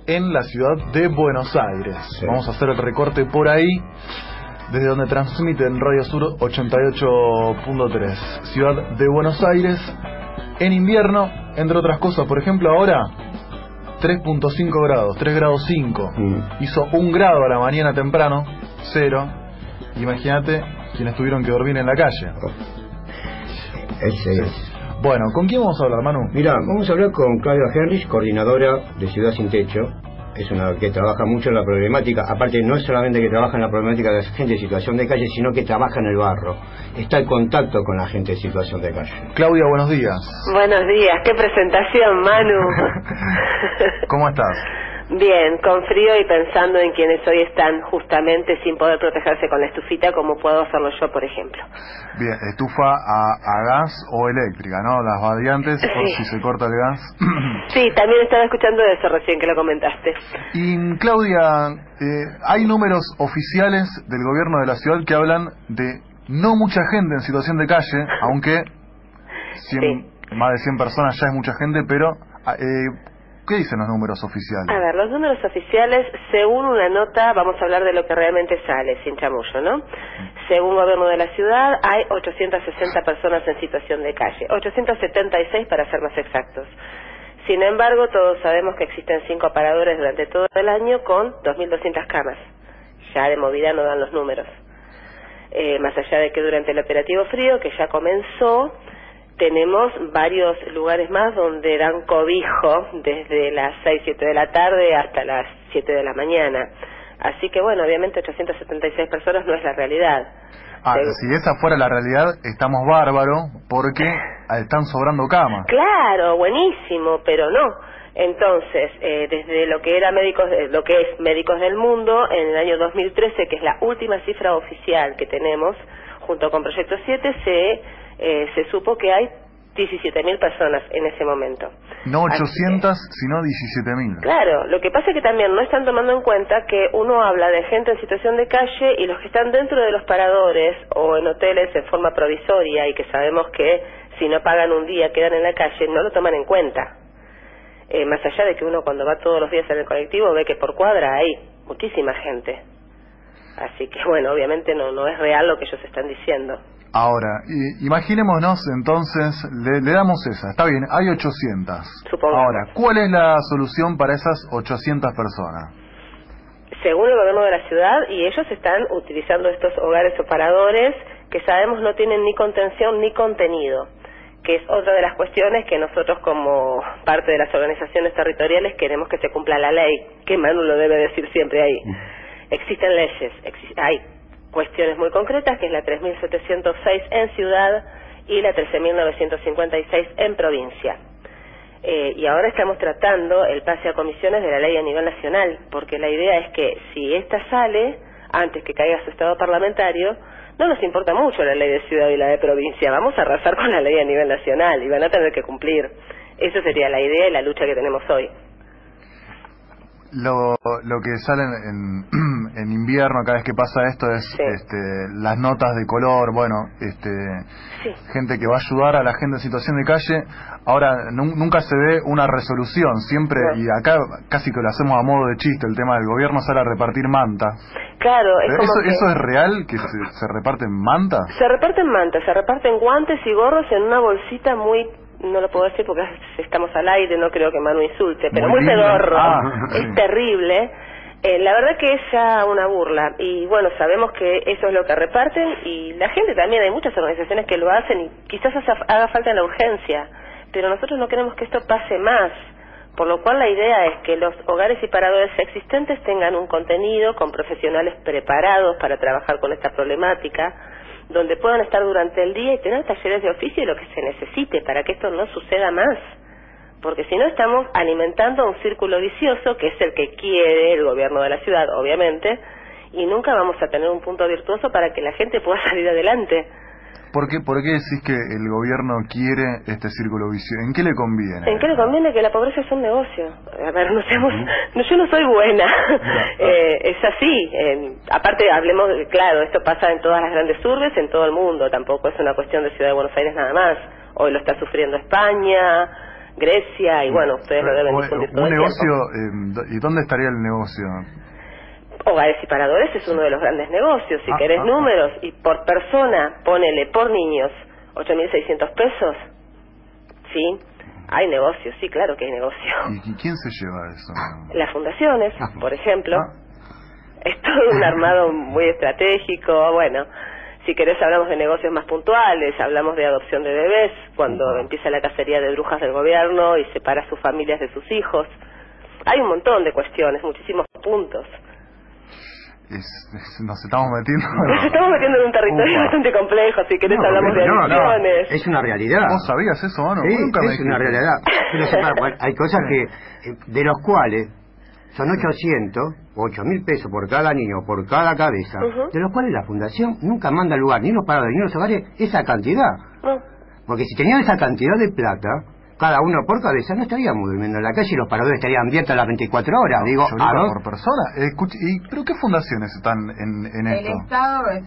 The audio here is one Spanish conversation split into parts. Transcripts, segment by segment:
en la ciudad de Buenos Aires. Sí. Vamos a hacer el recorte por ahí, desde donde transmite en Radio Sur 88.3. Ciudad de Buenos Aires, en invierno, entre otras cosas, por ejemplo, ahora 3.5 grados, 3 grados 5. Hizo 1 grado a la mañana temprano, 0. Imagínate quienes tuvieron que dormir en la calle. Ese es. Bueno, ¿con quién vamos a hablar, Manu? Mira, vamos a hablar con Claudia Henrich, coordinadora de Ciudad Sin Techo. Es una que trabaja mucho en la problemática. Aparte, no es solamente que trabaja en la problemática de la gente en situación de calle, sino que trabaja en el barro. Está en contacto con la gente en situación de calle. Claudia, buenos días. Buenos días, qué presentación, Manu. ¿Cómo estás? Bien, con frío y pensando en quienes hoy están justamente sin poder protegerse con la estufita, como puedo hacerlo yo, por ejemplo. Bien, estufa a gas o eléctrica, ¿no? Las variantes, Sí. por si se corta el gas. Sí, también estaba escuchando eso recién que lo comentaste. Y Claudia, hay números oficiales del gobierno de la ciudad que hablan de no mucha gente en situación de calle, aunque más de 100 personas ya es mucha gente, pero ¿qué dicen los números oficiales? A ver, los números oficiales, según una nota, vamos a hablar de lo que realmente sale, sin chamullo, ¿no? Según el gobierno de la ciudad, hay 860 personas en situación de calle, 876 para ser más exactos. Sin embargo, todos sabemos que existen 5 paradores durante todo el año con 2.200 camas. Ya de movida no dan los números. Más allá de que durante el operativo frío, que ya comenzó, tenemos varios lugares más donde dan cobijo desde las 6, 7 de la tarde hasta las 7 de la mañana. Así que bueno, obviamente 876 personas no es la realidad. Si esa fuera la realidad, estamos bárbaros porque están sobrando camas. Claro, buenísimo, pero no. Entonces, desde lo que era lo que es Médicos del Mundo, en el año 2013, que es la última cifra oficial que tenemos, junto con Proyecto 7, se supo que hay 17.000 personas en ese momento. No 800, sino 17.000. Claro, lo que pasa es que también no están tomando en cuenta que uno habla de gente en situación de calle y los que están dentro de los paradores o en hoteles en forma provisoria y que sabemos que si no pagan un día quedan en la calle, no lo toman en cuenta. Más allá de que uno cuando va todos los días en el colectivo ve que por cuadra hay muchísima gente. Así que bueno, obviamente no es real lo que ellos están diciendo. Ahora, imaginémonos entonces, le damos esa, está bien, hay 800. Supongamos. Ahora, ¿cuál es la solución para esas 800 personas? Según el gobierno de la ciudad, y ellos están utilizando estos hogares o paradores que sabemos no tienen ni contención ni contenido, que es otra de las cuestiones que nosotros como parte de las organizaciones territoriales queremos que se cumpla la ley, que Manu lo debe decir siempre ahí. Existen leyes, hay cuestiones muy concretas, que es la 3.706 en ciudad y la 13.956 en provincia. Y ahora estamos tratando el pase a comisiones de la ley a nivel nacional, porque la idea es que si esta sale, antes que caiga su estado parlamentario, no nos importa mucho la ley de ciudad y la de provincia, vamos a arrasar con la ley a nivel nacional y van a tener que cumplir. Eso sería la idea y la lucha que tenemos hoy. Lo que sale en invierno cada vez que pasa esto es las notas de color, gente que va a ayudar a la gente en situación de calle. Ahora nunca se ve una resolución, siempre, y acá casi que lo hacemos a modo de chiste, el tema del gobierno sale a repartir mantas. Claro, ¿Eso es real, que se reparten mantas? Se reparten mantas, se reparten guantes y gorros en una bolsita muy... No lo puedo decir porque estamos al aire, no creo que Manu insulte, pero muy pedorro, es terrible. La verdad que es ya una burla y bueno, sabemos que eso es lo que reparten y la gente también, hay muchas organizaciones que lo hacen y quizás haga falta la urgencia, pero nosotros no queremos que esto pase más, por lo cual la idea es que los hogares y paradores existentes tengan un contenido con profesionales preparados para trabajar con esta problemática, donde puedan estar durante el día y tener talleres de oficio y lo que se necesite para que esto no suceda más. Porque si no estamos alimentando un círculo vicioso que es el que quiere el gobierno de la ciudad, obviamente, y nunca vamos a tener un punto virtuoso para que la gente pueda salir adelante. ¿Por qué decís que el gobierno quiere este círculo vicioso? ¿En qué le conviene? ¿En qué le conviene? Que la pobreza es un negocio. A ver, yo no soy buena. Es así. Aparte, hablemos, claro, esto pasa en todas las grandes urbes, en todo el mundo. Tampoco es una cuestión de Ciudad de Buenos Aires nada más. Hoy lo está sufriendo España, Grecia, y bueno, ustedes lo deben difundir todo un el negocio, tiempo. ¿y dónde estaría el negocio? Hogares y paradores es uno de los grandes negocios. Si querés números, y por persona, ponele por niños 8.600 pesos, ¿sí? Hay negocios, sí, claro que hay negocio. ¿Y quién se lleva eso? Las fundaciones, por ejemplo. Es todo un armado muy estratégico. Bueno, si querés hablamos de negocios más puntuales, hablamos de adopción de bebés, cuando empieza la cacería de brujas del gobierno y separa a sus familias de sus hijos. Hay un montón de cuestiones, muchísimos puntos. Nos estamos metiendo... Nos estamos metiendo en un territorio bastante complejo, si querés hablamos de adicciones. Es una realidad. ¿Vos sabías eso, Manu? Sí, es una realidad. Pero hay cosas que, de los cuales son 8.000 pesos por cada niño, por cada cabeza, de los cuales la fundación nunca manda al lugar, ni los paradores, ni los hogares, esa cantidad. No. Porque si tenían esa cantidad de plata, cada uno por cabeza, no estaríamos durmiendo en la calle y los paradores estarían abiertos las 24 horas. Digo, por persona. ¿Pero qué fundaciones están en esto? El Estado es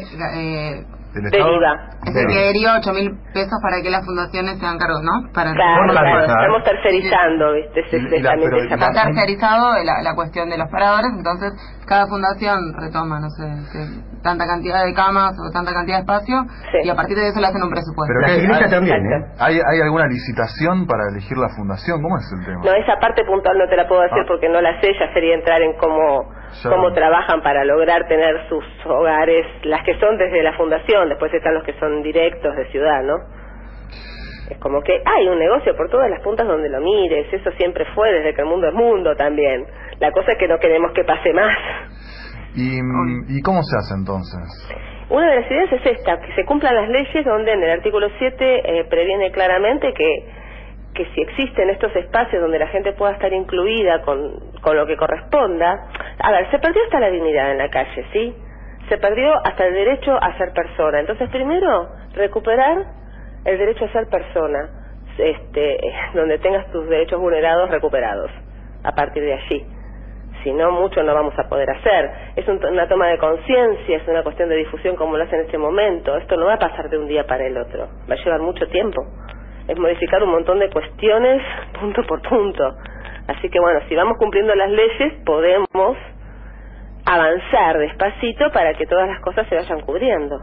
el Estado es el que deriva 8.000 pesos para que las fundaciones se hagan cargo, ¿no? Claro, estamos tercerizando, ¿viste? Está tercerizado la cuestión de los paradores, entonces cada fundación retoma, no sé, tanta cantidad de camas o tanta cantidad de espacio, y a partir de eso le hacen un presupuesto. Pero la iglesia también, ¿eh? ¿Hay alguna licitación para elegir la fundación? ¿Cómo es el tema? No, esa parte puntual no te la puedo decir porque no la sé, ya sería entrar en cómo trabajan para lograr tener sus hogares, las que son desde la fundación, después están los que son directos de ciudad, ¿no? Es como que hay un negocio por todas las puntas donde lo mires, eso siempre fue desde que el mundo es mundo también. La cosa es que no queremos que pase más. ¿Y cómo se hace entonces? Una de las ideas es esta, que se cumplan las leyes donde en el artículo 7 previene claramente que si existen estos espacios donde la gente pueda estar incluida con lo que corresponda. A ver, se perdió hasta la dignidad en la calle, ¿sí? Se perdió hasta el derecho a ser persona. Entonces, primero, recuperar el derecho a ser persona, donde tengas tus derechos vulnerados recuperados, a partir de allí. Si no, mucho no vamos a poder hacer. Es una toma de conciencia, es una cuestión de difusión como lo hace en este momento. Esto no va a pasar de un día para el otro, va a llevar mucho tiempo. Es modificar un montón de cuestiones punto por punto. Así que bueno, si vamos cumpliendo las leyes, podemos avanzar despacito para que todas las cosas se vayan cubriendo.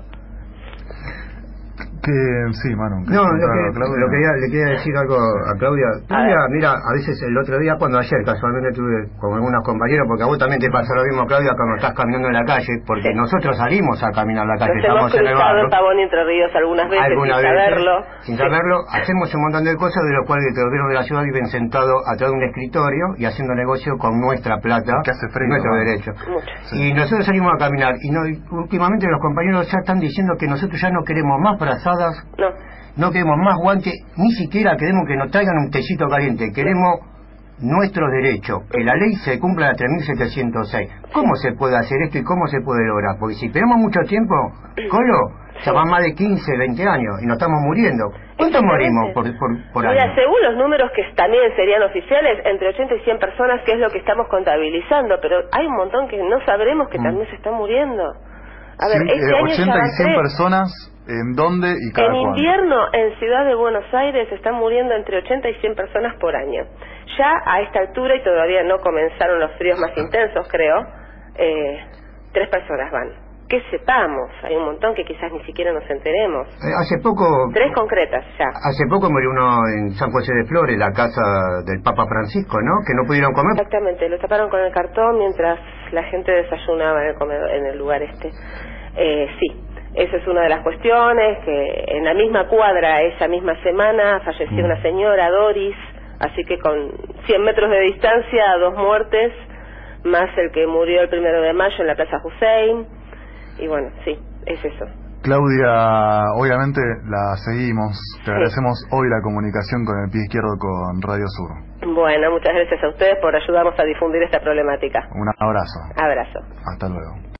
Sí, Manu. Le quería decir algo a Claudia. Claudia, mira, a veces el otro día, ayer casualmente estuve con algunos compañeros, porque a vos también te pasa lo mismo, Claudia, cuando estás caminando en la calle, porque nosotros salimos a caminar la calle, estamos en el barrio. Hemos cruzado Pavón y Entre Ríos algunas veces sin saberlo, hacemos un montón de cosas de los cuales los gobiernos de la ciudad viven sentados atrás de un escritorio y haciendo negocio con nuestra plata, que hace frío, nuestro derecho. Y nosotros salimos a caminar y últimamente los compañeros ya están diciendo que nosotros ya no queremos más brazadas. No queremos más guantes, ni siquiera queremos que nos traigan un tecito caliente, queremos nuestros derechos, que la ley se cumpla la 3706. ¿Cómo se puede hacer esto y cómo se puede lograr? Porque si tenemos mucho tiempo, Colo, ya van más de 15, 20 años y nos estamos muriendo. ¿Cuántos morimos por año? Mira, según los números que también serían oficiales, entre 80 y 100 personas, que es lo que estamos contabilizando, pero hay un montón que no sabremos que también se están muriendo. A ver, este año 80 y 100 personas, ¿en dónde y cada cuándo? En invierno, en Ciudad de Buenos Aires, están muriendo entre 80 y 100 personas por año. Ya a esta altura, y todavía no comenzaron los fríos más intensos, creo, 3 personas van. Que sepamos, hay un montón que quizás ni siquiera nos enteremos. Hace poco... 3 concretas, ya. Hace poco murió uno en San José de Flores, la casa del Papa Francisco, ¿no? Que no pudieron comer. Exactamente, lo taparon con el cartón mientras la gente desayunaba en el comedor, en el lugar sí. Esa es una de las cuestiones, que en la misma cuadra, esa misma semana, falleció una señora, Doris, así que con 100 metros de distancia, 2 muertes, más el que murió el 1 de mayo en la Plaza Hussein, y bueno, sí, es eso. Claudia, obviamente la seguimos, te agradecemos hoy la comunicación con el pie izquierdo con Radio Sur. Bueno, muchas gracias a ustedes por ayudarnos a difundir esta problemática. Un abrazo. Abrazo. Hasta luego.